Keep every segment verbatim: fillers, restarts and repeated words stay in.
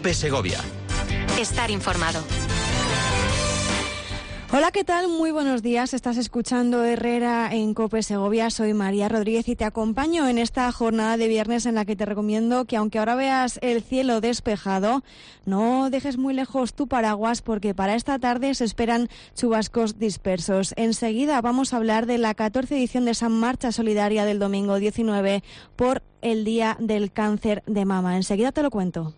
COPE Segovia. Estar informado. Hola, ¿qué tal? Muy buenos días. Estás escuchando Herrera en COPE Segovia. Soy María Rodríguez y te acompaño en esta jornada de viernes en la que te recomiendo que, aunque ahora veas el cielo despejado, no dejes muy lejos tu paraguas, porque para esta tarde se esperan chubascos dispersos. Enseguida vamos a hablar de la catorce edición de esa marcha solidaria del domingo diecinueve por el Día del Cáncer de Mama. Enseguida te lo cuento.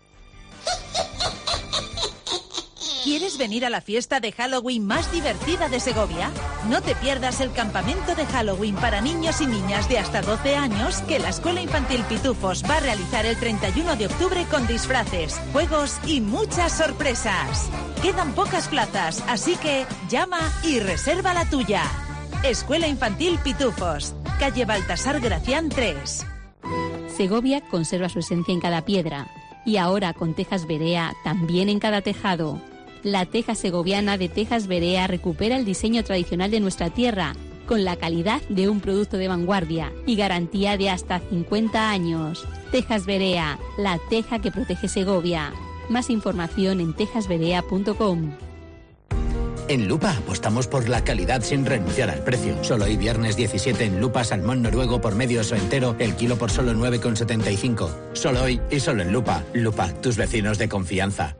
¿Quieres venir a la fiesta de Halloween más divertida de Segovia? No te pierdas el campamento de Halloween para niños y niñas de hasta doce años que la Escuela Infantil Pitufos va a realizar el treinta y uno de octubre con disfraces, juegos y muchas sorpresas. Quedan pocas plazas, así que llama y reserva la tuya. Escuela Infantil Pitufos, calle Baltasar Gracián tres. Segovia conserva su esencia en cada piedra y ahora con tejas Berea también en cada tejado. La teja segoviana de Tejas Berea recupera el diseño tradicional de nuestra tierra, con la calidad de un producto de vanguardia y garantía de hasta cincuenta años. Tejas Berea, la teja que protege Segovia. Más información en tejas berea punto com. En Lupa apostamos por la calidad sin renunciar al precio. Solo hoy viernes diecisiete en Lupa salmón noruego por medio o entero, el kilo por solo nueve con setenta y cinco. Solo hoy y solo en Lupa. Lupa, tus vecinos de confianza.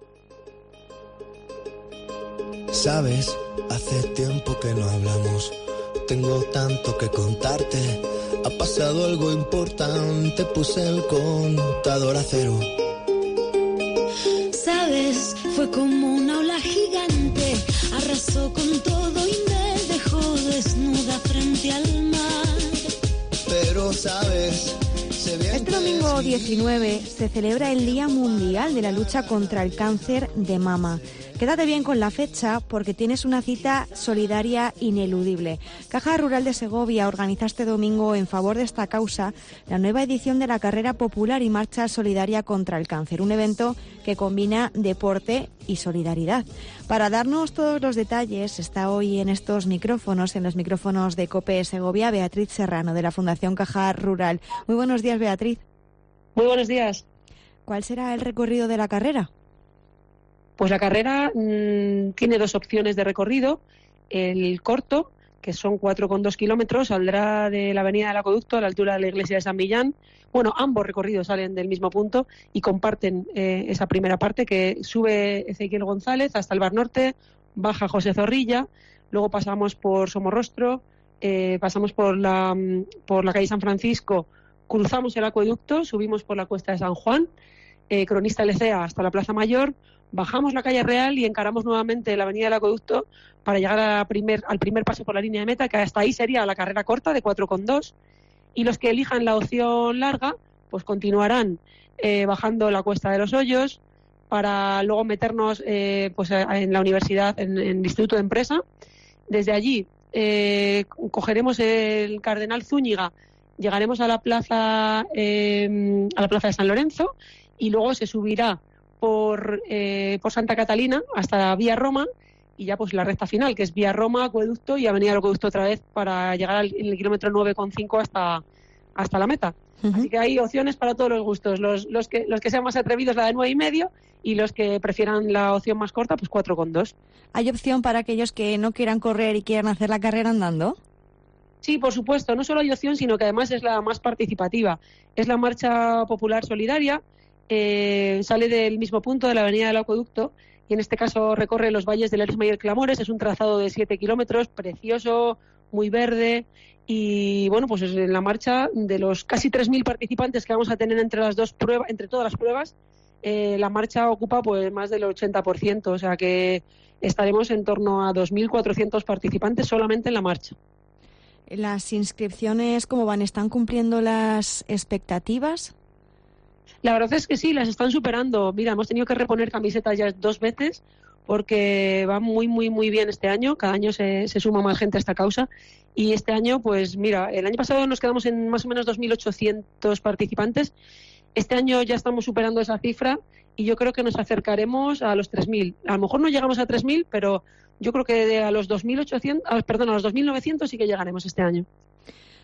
Sabes, hace tiempo que no hablamos. Tengo tanto que contarte. Ha pasado algo importante. Puse el contador a cero. Sabes, fue como una ola gigante. Arrasó con todo y me dejó desnuda frente al mar. Pero sabes, este domingo diecinueve se celebra el Día Mundial de la Lucha contra el Cáncer de Mama. Quédate bien con la fecha porque tienes una cita solidaria ineludible. Caja Rural de Segovia organiza este domingo, en favor de esta causa, la nueva edición de la carrera popular y marcha solidaria contra el cáncer, un evento que combina deporte y solidaridad. Para darnos todos los detalles está hoy en estos micrófonos, en los micrófonos de COPE Segovia, Beatriz Serrano, de la Fundación Caja Rural. Muy buenos días, Beatriz. Muy buenos días. ¿Cuál será el recorrido de la carrera? Pues la carrera mmm, tiene dos opciones de recorrido. El corto, que son cuatro coma dos kilómetros, saldrá de la avenida del Acueducto a la altura de la iglesia de San Millán. Bueno, ambos recorridos salen del mismo punto y comparten eh, esa primera parte, que sube Ezequiel González hasta el Bar Norte, baja José Zorrilla, luego pasamos por Somorrostro, eh, pasamos por la, por la calle San Francisco, cruzamos el Acueducto, subimos por la Cuesta de San Juan, eh, Cronista Lecea hasta la Plaza Mayor, bajamos la calle Real y encaramos nuevamente la avenida del Acueducto para llegar a primer, al primer paso por la línea de meta, que hasta ahí sería la carrera corta de cuatro coma dos. Y los que elijan la opción larga, pues continuarán eh, bajando la Cuesta de los Hoyos para luego meternos eh, pues en la universidad, en, en el Instituto de Empresa. Desde allí eh, cogeremos el Cardenal Zúñiga, llegaremos a la plaza, eh, a la plaza de San Lorenzo y luego se subirá por eh, por Santa Catalina hasta Vía Roma y ya pues la recta final, que es Vía Roma, Acueducto y Avenida del Acueducto otra vez para llegar al el kilómetro nueve coma cinco hasta hasta la meta. Uh-huh. Así que hay opciones para todos los gustos, los los que los que sean más atrevidos la de nueve y medio y los que prefieran la opción más corta pues cuatro coma dos. ¿Hay opción para aquellos que no quieran correr y quieran hacer la carrera andando? Sí, por supuesto, no solo hay opción, sino que además es la más participativa. Es la marcha popular solidaria. Eh, sale del mismo punto de la avenida del Acueducto y en este caso recorre los valles del Eresma y el Clamores. Es un trazado de siete kilómetros, precioso, muy verde y bueno, pues es en la marcha de los casi tres mil participantes que vamos a tener entre las dos pruebas, entre todas las pruebas, eh, la marcha ocupa pues más del ochenta por ciento, o sea que estaremos en torno a dos mil cuatrocientos participantes solamente en la marcha. ¿Las inscripciones cómo van? ¿Están cumpliendo las expectativas? La verdad es que sí, las están superando. Mira, hemos tenido que reponer camisetas ya dos veces porque va muy, muy, muy bien este año. Cada año se, se suma más gente a esta causa. Y este año, pues mira, el año pasado nos quedamos en más o menos dos mil ochocientos participantes. Este año ya estamos superando esa cifra y yo creo que nos acercaremos a los tres mil. A lo mejor no llegamos a tres mil, pero yo creo que a los dos mil ochocientos, perdón, a los dos mil novecientos sí que llegaremos este año.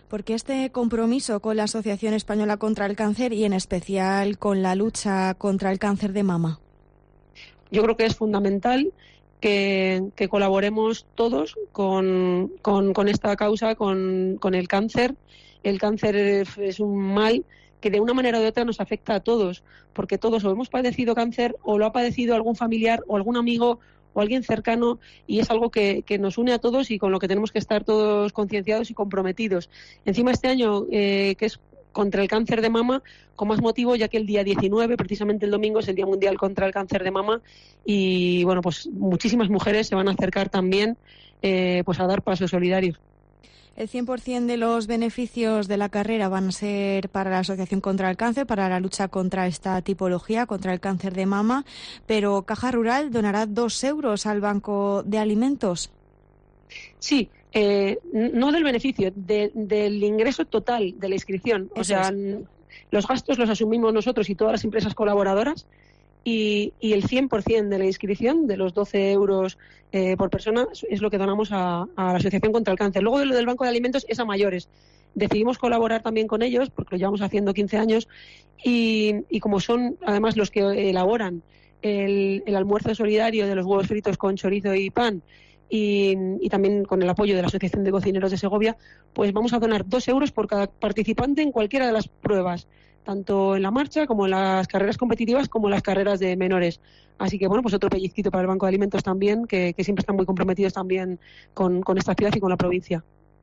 Porque este compromiso con la Asociación Española contra el Cáncer y en especial con la lucha contra el cáncer de mama. Yo creo que es fundamental que, que colaboremos todos con, con, con esta causa, con, con el cáncer. El cáncer es un mal que de una manera o de otra nos afecta a todos, porque todos o hemos padecido cáncer o lo ha padecido algún familiar o algún amigo o alguien cercano, y es algo que, que nos une a todos y con lo que tenemos que estar todos concienciados y comprometidos. Encima este año, eh, que es contra el cáncer de mama, con más motivo, ya que el día diecinueve, precisamente el domingo, es el Día Mundial contra el Cáncer de Mama, y bueno, pues muchísimas mujeres se van a acercar también eh, pues a dar pasos solidarios. El cien por ciento de los beneficios de la carrera van a ser para la Asociación contra el Cáncer, para la lucha contra esta tipología, contra el cáncer de mama, pero Caja Rural donará dos euros al Banco de Alimentos. Sí, eh, no del beneficio, de, del ingreso total de la inscripción. O Eso sea, es. Los gastos los asumimos nosotros y todas las empresas colaboradoras, y, y el cien por ciento de la inscripción, de los doce euros eh, por persona, es lo que donamos a, a la Asociación contra el Cáncer. Luego de lo del Banco de Alimentos es a mayores. Decidimos colaborar también con ellos, porque lo llevamos haciendo quince años, y, y como son además los que elaboran el, el almuerzo solidario de los huevos fritos con chorizo y pan, y, y también con el apoyo de la Asociación de Cocineros de Segovia, pues vamos a donar dos euros por cada participante en cualquiera de las pruebas, tanto en la marcha como en las carreras competitivas como en las carreras de menores. Así que bueno, pues otro pellizquito para el Banco de Alimentos también, que, que siempre están muy comprometidos también con, con esta ciudad y con la provincia.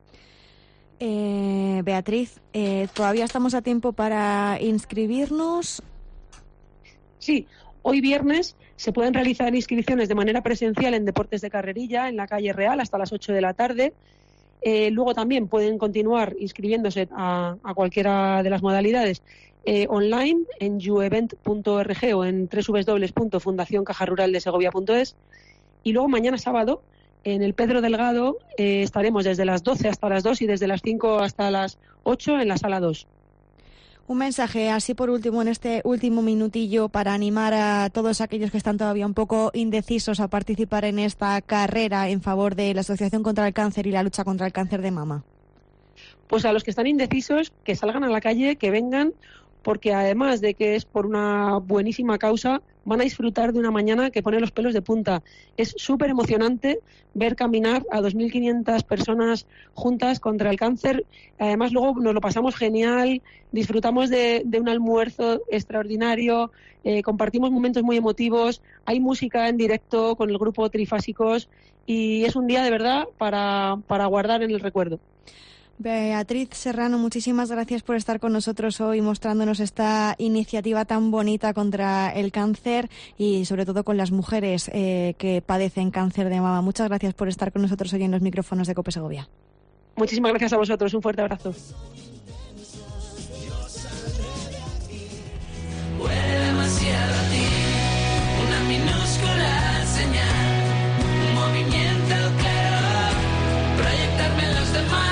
Eh, Beatriz, eh, ¿todavía estamos a tiempo para inscribirnos? Sí, hoy viernes se pueden realizar inscripciones de manera presencial en Deportes de Carrerilla, en la calle Real, hasta las ocho de la tarde. Eh, luego también pueden continuar inscribiéndose a, a cualquiera de las modalidades eh, online en youevent punto org o en doble u doble u doble u punto fundación caja rural de segovia punto es. Y luego mañana sábado en el Pedro Delgado eh, estaremos desde las doce hasta las dos y desde las cinco hasta las ocho en la sala dos. Un mensaje así por último en este último minutillo para animar a todos aquellos que están todavía un poco indecisos a participar en esta carrera en favor de la Asociación contra el Cáncer y la lucha contra el cáncer de mama. Pues a los que están indecisos, que salgan a la calle, que vengan, porque además de que es por una buenísima causa, van a disfrutar de una mañana que pone los pelos de punta. Es súper emocionante ver caminar a dos mil quinientas personas juntas contra el cáncer. Además, luego nos lo pasamos genial, disfrutamos de, de un almuerzo extraordinario, eh, compartimos momentos muy emotivos, hay música en directo con el grupo Trifásicos y es un día de verdad para, para guardar en el recuerdo. Beatriz Serrano, muchísimas gracias por estar con nosotros hoy mostrándonos esta iniciativa tan bonita contra el cáncer y sobre todo con las mujeres eh, que padecen cáncer de mama. Muchas gracias por estar con nosotros hoy en los micrófonos de COPE Segovia. Muchísimas gracias a vosotros, un fuerte abrazo. Huele demasiado a ti, una minúscula señal, un movimiento claro, proyectarme en los demás.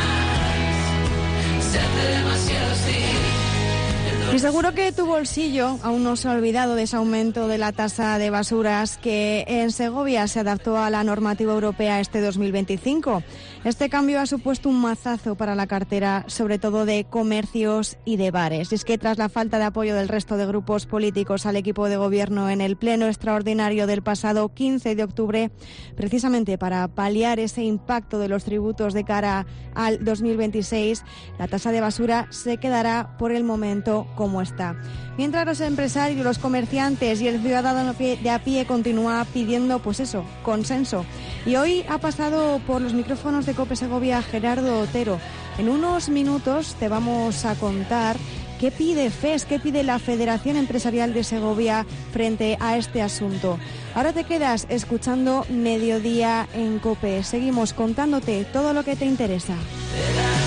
Y seguro que tu bolsillo aún no se ha olvidado de ese aumento de la tasa de basuras que en Segovia se adaptó a la normativa europea este dos mil veinticinco. Este cambio ha supuesto un mazazo para la cartera, sobre todo de comercios y de bares. Y es que tras la falta de apoyo del resto de grupos políticos al equipo de gobierno en el pleno extraordinario del pasado quince de octubre, precisamente para paliar ese impacto de los tributos de cara al dos mil veintiséis, la tasa de basura se quedará por el momento como está. Mientras los empresarios, los comerciantes y el ciudadano de a pie continúa pidiendo, pues eso, consenso. Y hoy ha pasado por los micrófonos de COPE Segovia Gerardo Otero. En unos minutos te vamos a contar qué pide F E S, qué pide la Federación Empresarial de Segovia frente a este asunto. Ahora te quedas escuchando Mediodía en COPE. Seguimos contándote todo lo que te interesa.